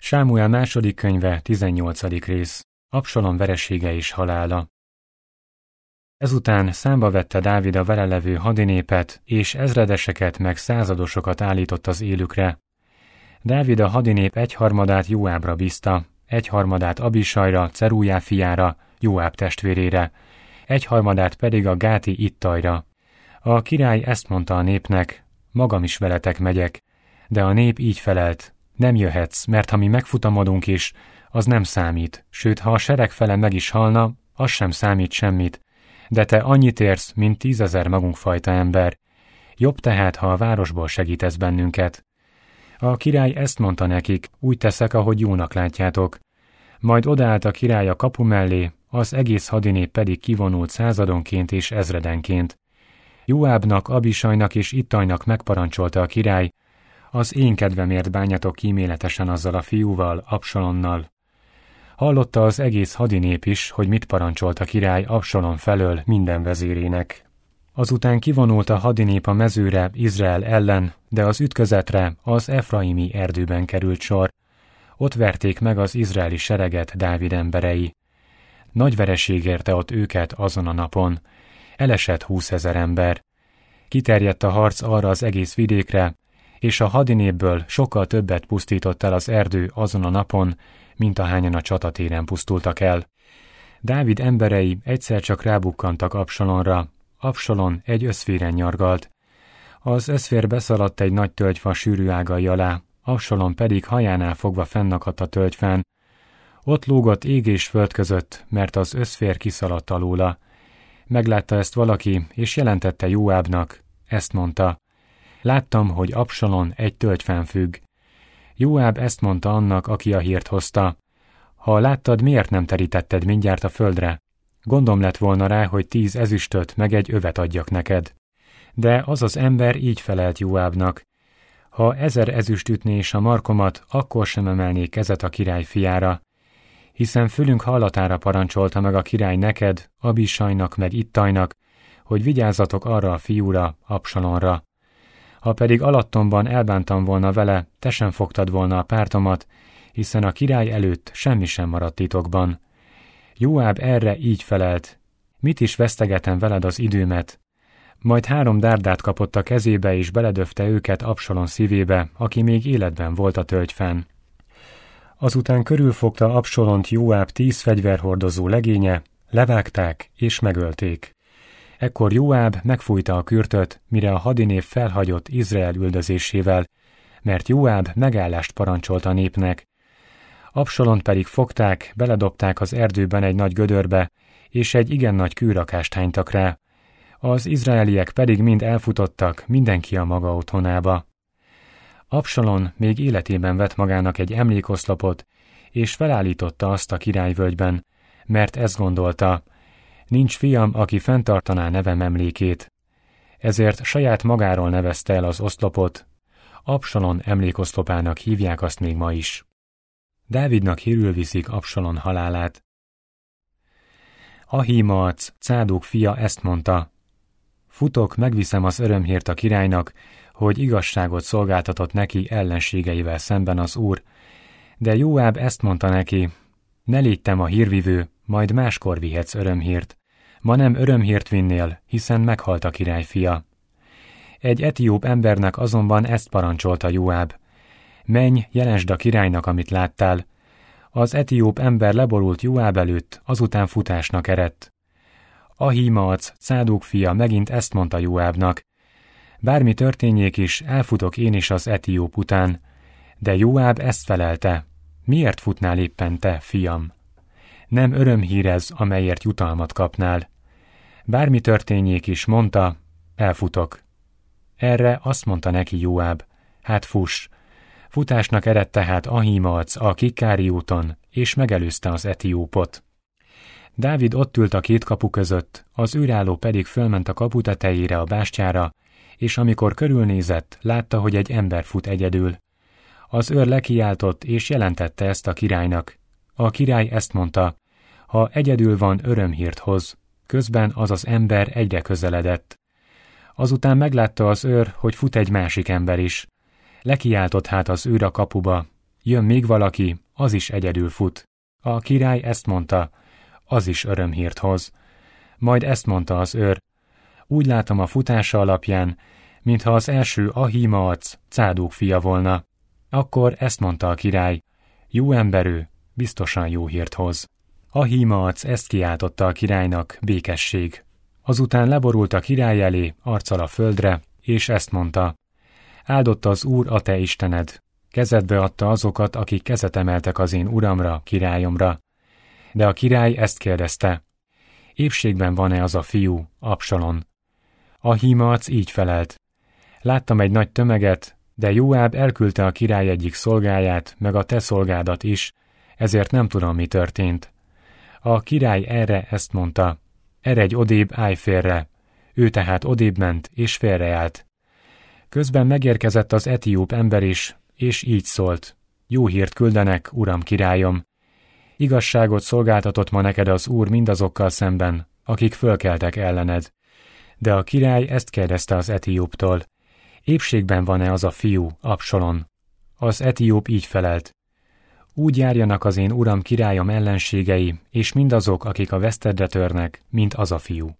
Sámuel második könyve, 18. rész. Absalom veresége és halála. Ezután számba vette Dávid a vele levő hadinépet, és ezredeseket meg századosokat állított az élükre. Dávid a hadinép egyharmadát Joábra bízta, egyharmadát Abisajra, Cerújá fiára, Joáb testvérére, egyharmadát pedig a gáti Ittajra. A király ezt mondta a népnek: magam is veletek megyek, de a nép így felelt: nem jöhetsz, mert ha mi megfutamodunk is, az nem számít, sőt, ha a sereg fele meg is halna, az sem számít semmit, de te annyit érsz, mint 10 000 magunkfajta ember. Jobb tehát, ha a városból segítesz bennünket. A király ezt mondta nekik: úgy teszek, ahogy jónak látjátok. Majd odaállt a király a kapu mellé, az egész hadinép pedig kivonult századonként és ezredenként. Joábnak, Abisajnak és Ittajnak megparancsolta a király: az én kedvemért bánjatok kíméletesen azzal a fiúval, Absalonnal. Hallotta az egész hadinép is, hogy mit parancsolt a király Absalom felől minden vezérének. Azután kivonult a hadinép a mezőre Izrael ellen, de az ütközetre az efraimi erdőben került sor. Ott verték meg az izraeli sereget Dávid emberei. Nagy vereség érte ott őket azon a napon. Elesett 20 000 ember. Kiterjedt a harc arra az egész vidékre, és a hadinépből sokkal többet pusztított el az erdő azon a napon, mint ahányan a csatatéren pusztultak el. Dávid emberei egyszer csak rábukkantak Absalonra. Absalon egy összféren nyargalt. Az összfér beszaladt egy nagy tölgyfa sűrű ágai alá, Absalon pedig hajánál fogva fennakadt a tölgyfán. Ott lógott ég és föld között, mert az összfér kiszaladt alóla. Meglátta ezt valaki, és jelentette Joábnak. Ezt mondta: láttam, hogy Absalon egy tölgyfán függ. Joáb ezt mondta annak, aki a hírt hozta: ha láttad, miért nem terítetted mindjárt a földre? Gondom lett volna rá, hogy 10 ezüstöt meg egy övet adjak neked. De az az ember így felelt Joábnak: ha 1000 ezüst ütné is a markomat, akkor sem emelnék kezet a király fiára. Hiszen fülünk hallatára parancsolta meg a király neked, Abisajnak meg Ittajnak, hogy vigyázzatok arra a fiúra, Absalonra. Ha pedig alattomban elbántam volna vele, te sem fogtad volna a pártomat, hiszen a király előtt semmi sem maradt titokban. Joáb erre így felelt: mit is vesztegetem veled az időmet? Majd 3 dárdát kapott a kezébe, és beledöfte őket Absalon szívébe, aki még életben volt a tölgyfán. Azután körülfogta Absalont Joáb 10 fegyverhordozó legénye, levágták és megölték. Ekkor Joáb megfújta a kürtöt, mire a hadinép felhagyott Izrael üldözésével, mert Joáb megállást parancsolt a népnek. Absalont pedig fogták, beledobták az erdőben egy nagy gödörbe, és egy igen nagy kőrakást hánytak rá. Az izraeliek pedig mind elfutottak, mindenki a maga otthonába. Absalon még életében vett magának egy emlékoszlopot, és felállította azt a királyvölgyben, mert ezt gondolta: nincs fiam, aki fenntartaná nevem emlékét. Ezért saját magáról nevezte el az oszlopot. Absalon emlékoszlopának hívják azt még ma is. Dávidnak hírül viszik Absalon halálát. Ahimaac, Cádók fia ezt mondta: futok, megviszem az örömhírt a királynak, hogy igazságot szolgáltatott neki ellenségeivel szemben az Úr. De Joáb ezt mondta neki: ne légy te ma hírvivő, majd máskor vihetsz örömhírt. Ma nem örömhírt vinnél, hiszen meghalt a király fia. Egy etióp embernek azonban ezt parancsolta Joáb: menj, jelentsd a királynak, amit láttál. Az etióp ember leborult Joáb előtt, azután futásnak eredt. Ahimaac, Cádók fia megint ezt mondta Joábnak: bármi történjék is, elfutok én is az etióp után. De Joáb ezt felelte: miért futnál éppen te, fiam? Nem örömhír ez, amelyért jutalmat kapnál. Bármi történjék is, mondta: elfutok. Erre azt mondta neki Joáb: hát fuss. Futásnak eredt tehát Ahimaac a Kikkári úton, és megelőzte az etiópot. Dávid ott ült a 2 kapu között, az őrálló pedig fölment a kapu tetejére a bástyára, és amikor körülnézett, látta, hogy egy ember fut egyedül. Az őr lekiáltott, és jelentette ezt a királynak. A király ezt mondta: ha egyedül van, örömhírt hoz. Közben az az ember egyre közeledett. Azután meglátta az őr, hogy fut egy másik ember is. Lekiáltott hát az őr a kapuba: jön még valaki, az is egyedül fut. A király ezt mondta, az is örömhírt hoz. Majd ezt mondta az őr, úgy látom a futása alapján, mintha az első Ahimaac, Cádók fia volna. Akkor ezt mondta a király, jó emberő, biztosan jó hírt hoz. Ahimaac ezt kiáltotta a királynak, békesség. Azután leborult a király elé, arccal a földre, és ezt mondta, áldott az Úr a te Istened. Kezedbe adta azokat, akik kezet emeltek az én uramra, királyomra. De a király ezt kérdezte, épségben van-e az a fiú, Absalom? Ahimaac így felelt, láttam egy nagy tömeget, de Jóáb elküldte a király egyik szolgáját, meg a te szolgádat is, ezért nem tudom, mi történt. A király erre ezt mondta, eredj odébb, állj félre. Ő tehát odébb ment, és félreállt. Közben megérkezett az etióp ember is, és így szólt, jó hírt küldenek, uram királyom. Igazságot szolgáltatott ma neked az Úr mindazokkal szemben, akik fölkeltek ellened. De a király ezt kérdezte az etióptól, épségben van-e az a fiú, Absalom? Az etióp így felelt, úgy járjanak az én uram királyom ellenségei, és mindazok, akik a vesztedre törnek, mint az a fiú.